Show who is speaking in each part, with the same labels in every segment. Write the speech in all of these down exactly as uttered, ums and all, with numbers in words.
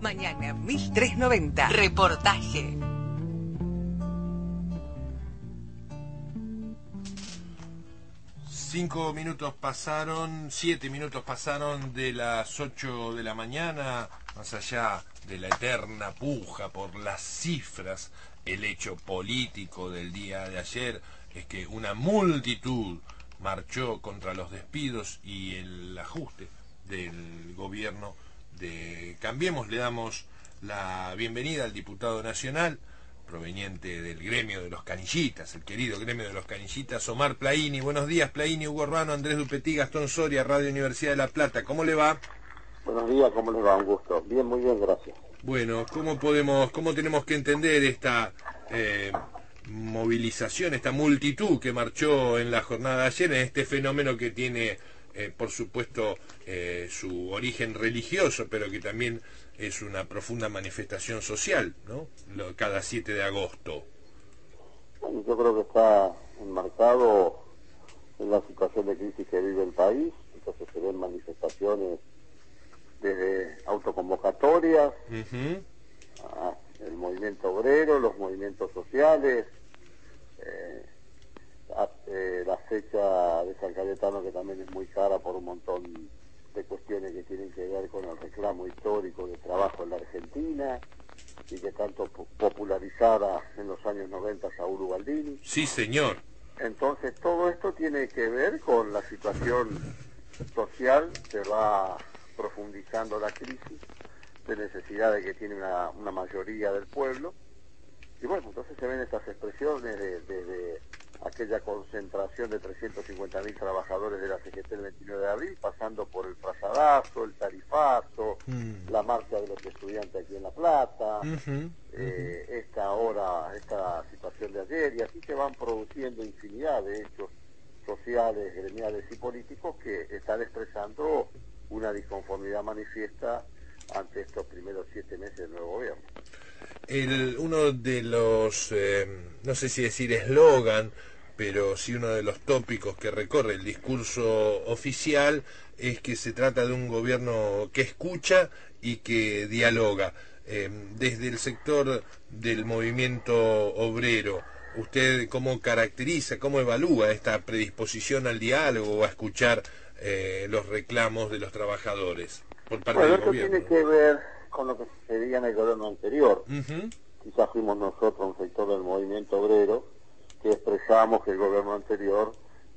Speaker 1: Mañana mil trescientos noventa. Reportaje.
Speaker 2: Cinco minutos pasaron, siete minutos pasaron de las ocho de la mañana, más allá de la eterna puja por las cifras. El hecho político del día de ayer es que una multitud marchó contra los despidos y el ajuste del gobierno de Cambiemos. Le damos la bienvenida al diputado nacional proveniente del gremio de los canillitas, el querido gremio de los canillitas, Omar Plaini. Buenos días, Plaini. Hugo Urbano, Andrés Dupetí, Gastón Soria, Radio Universidad de La Plata. ¿Cómo le va?
Speaker 3: Buenos días, ¿cómo les va? Un gusto. Bien, muy bien, gracias.
Speaker 2: Bueno, ¿cómo podemos, cómo tenemos que entender esta eh, movilización, esta multitud que marchó en la jornada de ayer, en este fenómeno que tiene, eh, por supuesto, eh, su origen religioso, pero que también es una profunda manifestación social, ¿no? Lo, cada siete de agosto.
Speaker 3: Bueno, yo creo que está enmarcado en la situación de crisis que vive el país, entonces se ven manifestaciones desde autoconvocatorias,
Speaker 2: Uh-huh.
Speaker 3: a el movimiento obrero, los movimientos sociales, eh, a, eh, la fecha de San Cayetano, que también es muy cara por un montón de cuestiones que tienen que ver con el reclamo histórico de trabajo en la Argentina y que tanto popularizara en los años noventa Saúl Ubaldini.
Speaker 2: Sí, señor.
Speaker 3: Entonces todo esto tiene que ver con la situación social que va profundizando la crisis de necesidades que tiene una, una mayoría del pueblo. Y bueno, entonces se ven estas expresiones de, de, de aquella concentración de trescientos cincuenta mil trabajadores de la C G T el veintinueve de abril, pasando por el frazadazo, el tarifazo, mm. la marcha de los estudiantes aquí en La Plata, uh-huh, eh, uh-huh. esta ahora, esta situación de ayer, y así se van produciendo infinidad de hechos sociales, gremiales y políticos que están expresando una disconformidad manifiesta ante estos primeros siete meses del nuevo gobierno.
Speaker 2: El, uno de los, eh, no sé si decir eslogan, pero sí uno de los tópicos que recorre el discurso oficial es que se trata de un gobierno que escucha y que dialoga. Eh, desde el sector del movimiento obrero, ¿usted cómo caracteriza, cómo evalúa esta predisposición al diálogo o a escuchar eh, los reclamos de los trabajadores por parte
Speaker 3: bueno,
Speaker 2: del
Speaker 3: esto
Speaker 2: gobierno?
Speaker 3: Tiene que ver con lo que sucedía en el gobierno anterior.
Speaker 2: Uh-huh.
Speaker 3: Quizás fuimos nosotros, un sector del movimiento obrero, que expresamos que el gobierno anterior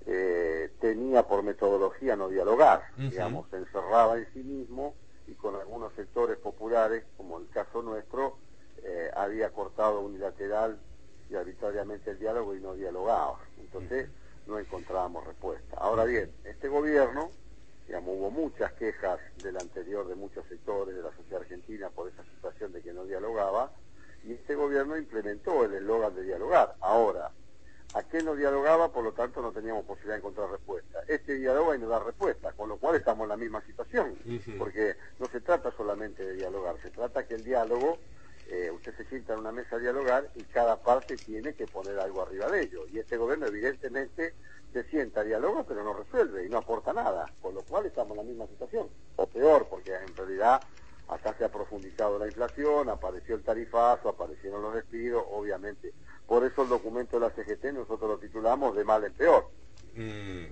Speaker 3: eh, tenía por metodología no dialogar, uh-huh. digamos, se encerraba en sí mismo y con algunos sectores populares, como el caso nuestro, eh, había cortado unilateral y arbitrariamente el diálogo y no dialogaba. Entonces uh-huh. no encontrábamos respuesta. Ahora bien, este gobierno, digamos, hubo muchas quejas del anterior de muchos sectores de la sociedad argentina por esa situación de que no dialogaba, y este gobierno implementó el eslogan de dialogar. Ahora, ¿a qué no dialogaba? Por lo tanto, no teníamos posibilidad de encontrar respuesta. Este dialoga y no da respuesta, con lo cual estamos en la misma situación, uh-huh. porque no se trata solamente de dialogar, se trata que el diálogo, eh, usted se sienta en una mesa a dialogar y cada parte tiene que poner algo arriba de ello, y este gobierno evidentemente se sienta, dialoga, pero no resuelve y no aporta nada, con lo cual estamos en la misma situación, o peor, porque en realidad acá se ha profundizado la inflación, apareció el tarifazo, aparecieron los despidos, obviamente. Por eso el documento de la C G T nosotros lo titulamos de mal en peor. Mm.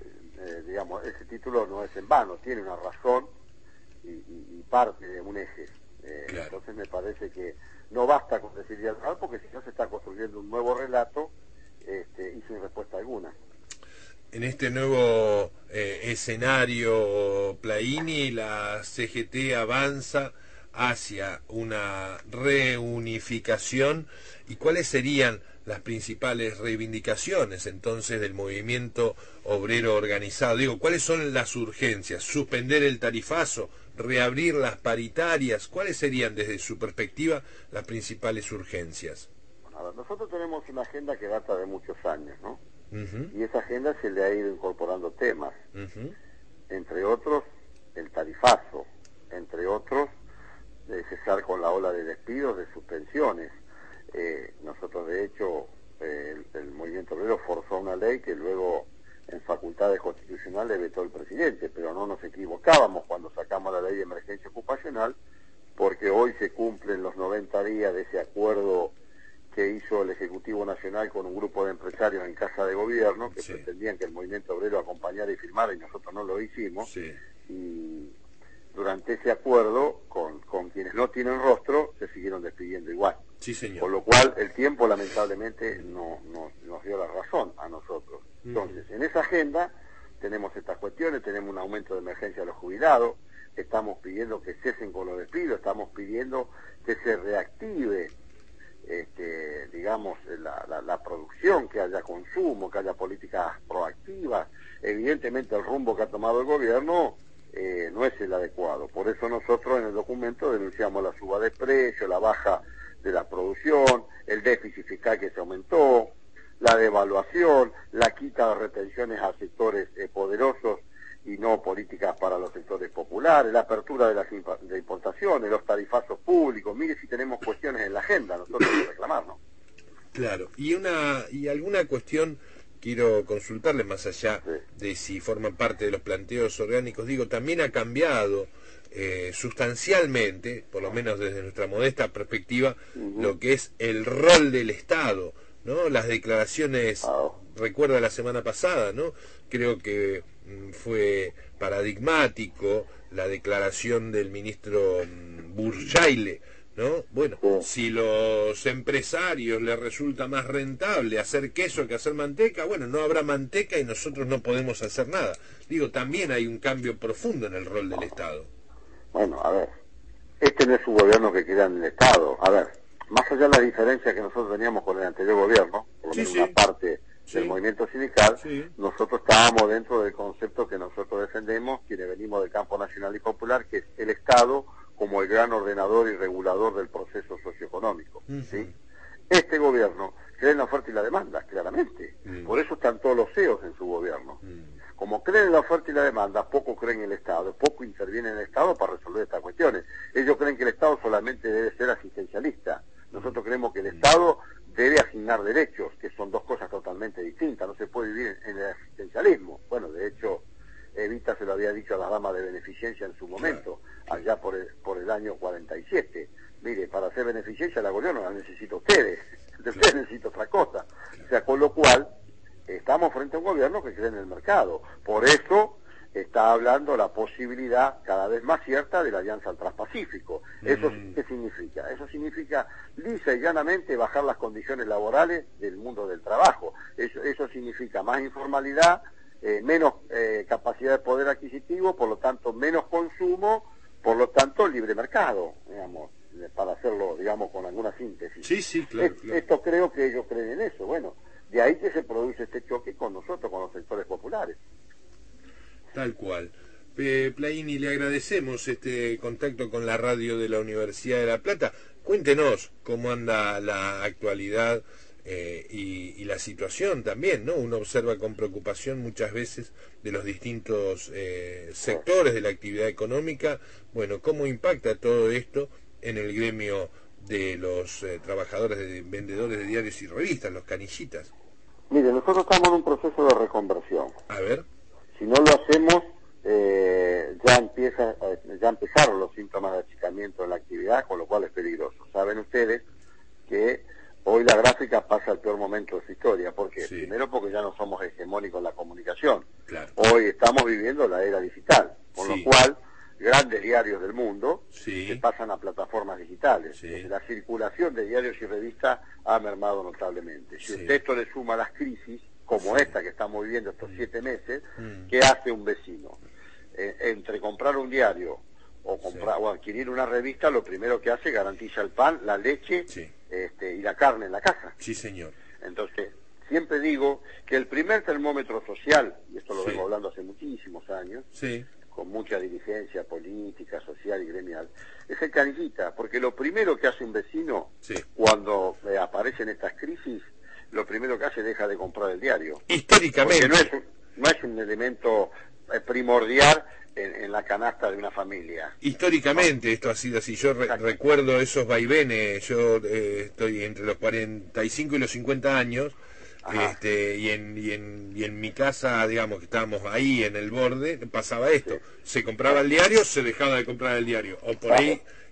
Speaker 3: Eh, digamos, ese título no es en vano, tiene una razón y, y, y parte de un eje. Eh, claro. Entonces me parece que no basta con decir dialogar, porque si no se está construyendo un nuevo relato este, y sin respuesta alguna.
Speaker 2: En este nuevo eh, escenario, Plaini, la C G T avanza hacia una reunificación. ¿Y cuáles serían las principales reivindicaciones entonces del movimiento obrero organizado? Digo, ¿cuáles son las urgencias? ¿Suspender el tarifazo? ¿Reabrir las paritarias? ¿Cuáles serían desde su perspectiva las principales urgencias?
Speaker 3: Bueno, a ver, nosotros tenemos una agenda que data de muchos años, ¿no?
Speaker 2: Uh-huh.
Speaker 3: Y esa agenda se le ha ido incorporando temas,
Speaker 2: uh-huh.
Speaker 3: entre otros el tarifazo, entre otros de cesar con la ola de despidos, de suspensiones. Eh, nosotros de hecho eh, el, el movimiento obrero forzó una ley que luego en facultades constitucionales vetó el presidente, pero no nos equivocábamos cuando sacamos la ley de emergencia ocupacional, porque hoy se cumplen los noventa días de ese acuerdo que hizo el Ejecutivo Nacional con un grupo de empresarios en Casa de Gobierno, que sí. pretendían que el movimiento obrero acompañara y firmara, y nosotros no lo hicimos,
Speaker 2: sí.
Speaker 3: y durante ese acuerdo, con, con quienes no tienen rostro, se siguieron despidiendo igual.
Speaker 2: Sí, señor.
Speaker 3: Con lo cual, el tiempo lamentablemente no, no, nos dio la razón a nosotros. Entonces, uh-huh. en esa agenda tenemos estas cuestiones, tenemos un aumento de emergencia de los jubilados, estamos pidiendo que cesen con los despidos, estamos pidiendo que se reactive, este, digamos, la, la, la producción, que haya consumo, que haya políticas proactivas. Evidentemente el rumbo que ha tomado el gobierno eh, no es el adecuado. Por eso nosotros en el documento denunciamos la suba de precios, la baja de la producción, el déficit fiscal que se aumentó, la devaluación, la quita de retenciones a sectores eh, poderosos y no políticas para los sectores populares, la apertura de las de importaciones, los tarifazos públicos. Mire si tenemos cuestiones en la agenda, nosotros hay que reclamarnos.
Speaker 2: Claro, y una y alguna cuestión quiero consultarle más allá sí. de si forman parte de los planteos orgánicos. Digo, también ha cambiado eh, sustancialmente, por lo menos desde nuestra modesta perspectiva, uh-huh. lo que es el rol del Estado, ¿no? Las declaraciones, oh. recuerda la semana pasada, ¿no? Creo que mm, fue paradigmático la declaración del ministro mm, Burjaile, ¿no? Bueno, sí. si los empresarios les resulta más rentable hacer queso que hacer manteca, bueno, no habrá manteca y nosotros no podemos hacer nada. Digo, también hay un cambio profundo en el rol del Estado.
Speaker 3: Bueno, a ver, este no es un gobierno que queda en el Estado. A ver, más allá de la diferencia que nosotros teníamos con el anterior gobierno, por lo menos sí, sí. una parte sí. del movimiento sindical, sí. nosotros estábamos dentro del concepto que nosotros defendemos, quienes venimos del campo nacional y popular, que es el Estado como el gran ordenador y regulador del proceso socioeconómico. Uh-huh. ¿sí? Este gobierno cree en la oferta y la demanda, claramente. Uh-huh. Por eso están todos los C E Os en su gobierno. Uh-huh. Como creen en la oferta y la demanda, poco creen en el Estado, poco intervienen en el Estado para resolver estas cuestiones. Ellos creen que el Estado solamente debe ser asistencialista. Nosotros creemos que el Estado debe asignar derechos, que son dos cosas totalmente distintas. No se puede vivir en el asistencialismo. Bueno, de hecho, Evita se lo había dicho a las damas de beneficencia en su momento, allá por el, por el año cuarenta y siete. Mire, para hacer beneficencia la gobierno la necesito ustedes, de ustedes necesito otra cosa. O sea, con lo cual, estamos frente a un gobierno que cree en el mercado. Por eso está hablando la posibilidad cada vez más cierta de la alianza al Transpacífico. ¿Eso mm. qué significa? Eso significa lisa y llanamente bajar las condiciones laborales del mundo del trabajo. Eso, eso significa más informalidad, eh, menos eh, capacidad de poder adquisitivo, por lo tanto menos consumo, por lo tanto libre mercado, digamos, para hacerlo, digamos, con alguna síntesis.
Speaker 2: Sí, sí, claro,
Speaker 3: es,
Speaker 2: claro.
Speaker 3: Esto creo que ellos creen en eso. Bueno, de ahí que se produce este choque con nosotros, con los sectores populares.
Speaker 2: Tal cual. Eh, Plaini, le agradecemos este contacto con la radio de la Universidad de La Plata. Cuéntenos cómo anda la actualidad eh, y, y la situación también, ¿no? Uno observa con preocupación muchas veces de los distintos eh, sectores de la actividad económica. Bueno, ¿cómo impacta todo esto en el gremio de los eh, trabajadores, de vendedores de diarios y revistas, los canillitas?
Speaker 3: Mire, nosotros estamos en un proceso de reconversión.
Speaker 2: A ver.
Speaker 3: Si no lo hacemos, eh, ya empieza, eh, ya empezaron los síntomas de achicamiento en la actividad, con lo cual es peligroso. Saben ustedes que hoy la gráfica pasa el peor momento de su historia. ¿Por qué? Sí. Primero porque ya no somos hegemónicos en la comunicación.
Speaker 2: Claro.
Speaker 3: Hoy estamos viviendo la era digital, con sí. lo cual grandes diarios del mundo
Speaker 2: sí.
Speaker 3: se pasan a plataformas digitales.
Speaker 2: Sí.
Speaker 3: La circulación de diarios y revistas ha mermado notablemente. Si
Speaker 2: sí.
Speaker 3: usted esto le suma las crisis, como
Speaker 2: sí.
Speaker 3: esta que estamos viviendo estos siete meses,
Speaker 2: mm.
Speaker 3: ¿qué hace un vecino? Eh, entre comprar un diario o comprar sí. o adquirir una revista, lo primero que hace, garantiza el pan, la leche
Speaker 2: sí.
Speaker 3: este, y la carne en la casa.
Speaker 2: Sí, señor.
Speaker 3: Entonces, siempre digo que el primer termómetro social, y esto lo
Speaker 2: sí.
Speaker 3: vengo hablando hace muchísimos años,
Speaker 2: sí.
Speaker 3: con mucha dirigencia política, social y gremial, es el canillita, porque lo primero que hace un vecino
Speaker 2: sí.
Speaker 3: cuando eh, aparecen estas crisis, lo primero que hace es deja de comprar el diario.
Speaker 2: Históricamente.
Speaker 3: Porque no es un, no es un elemento eh, primordial en, en la canasta de una familia.
Speaker 2: Históricamente, ¿no? Esto ha sido así. Yo re recuerdo esos vaivenes. Yo eh, estoy entre los cuarenta y cinco y los cincuenta años. Este, y, en, y, en, y en mi casa, digamos que estábamos ahí en el borde, pasaba esto. Sí. Se compraba el diario, se dejaba de comprar el diario. O por ahí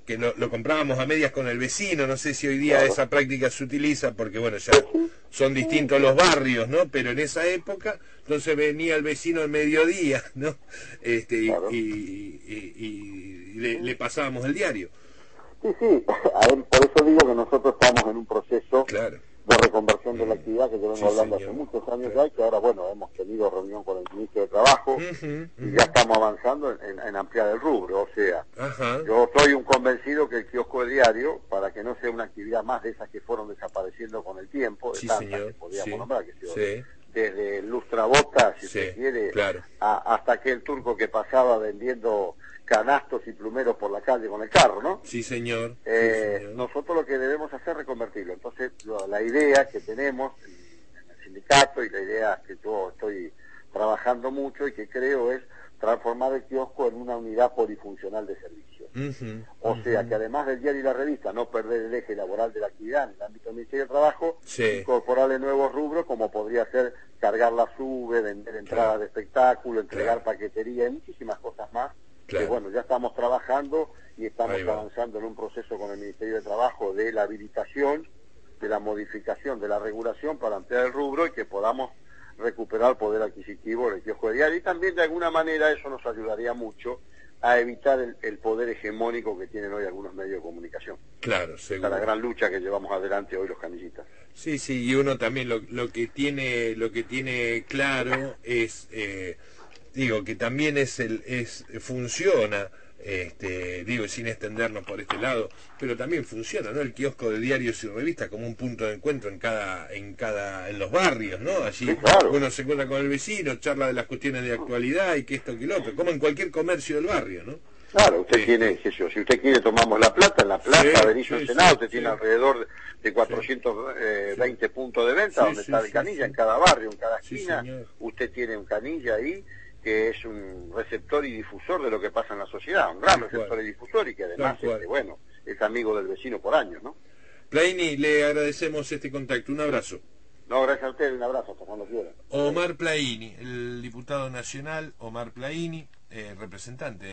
Speaker 2: que lo, lo comprábamos a medias con el vecino, no sé si hoy día
Speaker 3: Claro.
Speaker 2: esa práctica se utiliza porque bueno, ya son distintos los barrios, ¿no? Pero en esa época, entonces venía el vecino al mediodía, ¿no? Este, y,
Speaker 3: Claro.
Speaker 2: y, y- y le, le pasábamos el diario.
Speaker 3: Sí, sí, a él- por eso digo que nosotros estamos en un proceso
Speaker 2: Claro.
Speaker 3: de reconversión de la actividad que yo vengo
Speaker 2: Sí,
Speaker 3: hablando
Speaker 2: señor.
Speaker 3: hace muchos años
Speaker 2: Claro.
Speaker 3: ya, y que ahora, bueno, hemos tenido reunión con el ministro de Trabajo
Speaker 2: Ujú,
Speaker 3: y
Speaker 2: ujú.
Speaker 3: ya estamos avanzando en, en- en ampliar el rubro. O sea,
Speaker 2: Ajá.
Speaker 3: yo soy un convencido que el kiosco de diario, para que no sea una actividad más de esas que fueron desapareciendo con el tiempo, de
Speaker 2: Sí,
Speaker 3: tantas
Speaker 2: señor.
Speaker 3: que podríamos
Speaker 2: Sí.
Speaker 3: nombrar, que se-
Speaker 2: Sí.
Speaker 3: desde Lustrabotas, si
Speaker 2: Sí,
Speaker 3: se quiere,
Speaker 2: claro.
Speaker 3: a- hasta aquel turco que pasaba vendiendo canastos y plumeros por la calle con el carro, ¿no?
Speaker 2: Sí, señor. Sí,
Speaker 3: Eh,
Speaker 2: señor.
Speaker 3: nosotros lo que debemos hacer es reconvertirlo. Entonces, lo- la idea que tenemos en, en el sindicato y la idea que yo estoy trabajando mucho y que creo es transformar el kiosco en una unidad polifuncional de servicios.
Speaker 2: Ujú,
Speaker 3: O sea,
Speaker 2: ujú.
Speaker 3: que además del diario y la revista, no perder el eje laboral de la actividad en el ámbito del Ministerio de Trabajo,
Speaker 2: Sí.
Speaker 3: incorporarle nuevos rubros como podría ser cargar la sube, vender entradas
Speaker 2: Claro.
Speaker 3: de espectáculo, entregar
Speaker 2: Claro.
Speaker 3: paquetería y muchísimas cosas más.
Speaker 2: Claro.
Speaker 3: Que bueno, ya estamos trabajando y estamos
Speaker 2: Ahí va.
Speaker 3: avanzando en un proceso con el Ministerio de Trabajo de la habilitación, de la modificación de la regulación para ampliar el rubro y que podamos recuperar el poder adquisitivo del kiosco de diario, y también de alguna manera eso nos ayudaría mucho a evitar el, el poder hegemónico que tienen hoy algunos medios de comunicación.
Speaker 2: Claro,
Speaker 3: Esa es
Speaker 2: seguro.
Speaker 3: la gran lucha que llevamos adelante hoy los canillitas.
Speaker 2: Sí, sí, y uno también lo, lo que tiene lo que tiene claro es eh, digo que también es el es funciona este digo sin extendernos por este lado, pero también funciona, ¿no? El kiosco de diarios y revistas como un punto de encuentro en cada en cada en los barrios, ¿no? Allí
Speaker 3: Sí, claro.
Speaker 2: uno se encuentra con el vecino, charla de las cuestiones de actualidad y que esto que lo otro, como en cualquier comercio del barrio, ¿no?
Speaker 3: Claro, usted
Speaker 2: Sí.
Speaker 3: tiene, qué sé yo, si usted quiere tomamos La Plata, en La Plata,
Speaker 2: Sí,
Speaker 3: Benicio
Speaker 2: sí,
Speaker 3: Ensenado,
Speaker 2: sí,
Speaker 3: usted
Speaker 2: sí.
Speaker 3: tiene alrededor de cuatrocientos veinte puntos de venta,
Speaker 2: Sí,
Speaker 3: donde
Speaker 2: sí,
Speaker 3: está el
Speaker 2: sí,
Speaker 3: canilla,
Speaker 2: sí.
Speaker 3: en cada barrio, en cada
Speaker 2: Sí,
Speaker 3: esquina,
Speaker 2: señor.
Speaker 3: usted tiene un canilla ahí, que es un receptor y difusor de lo que pasa en la sociedad, un gran
Speaker 2: Tal
Speaker 3: receptor
Speaker 2: cual.
Speaker 3: y difusor, y que además,
Speaker 2: Tal cual.
Speaker 3: este, bueno, es amigo del vecino por años, ¿no?
Speaker 2: Plaini, le agradecemos este contacto, un abrazo.
Speaker 3: No, gracias a usted, un abrazo, hasta cuando quiera.
Speaker 2: Omar Plaini, el diputado nacional Omar Plaini, eh, representante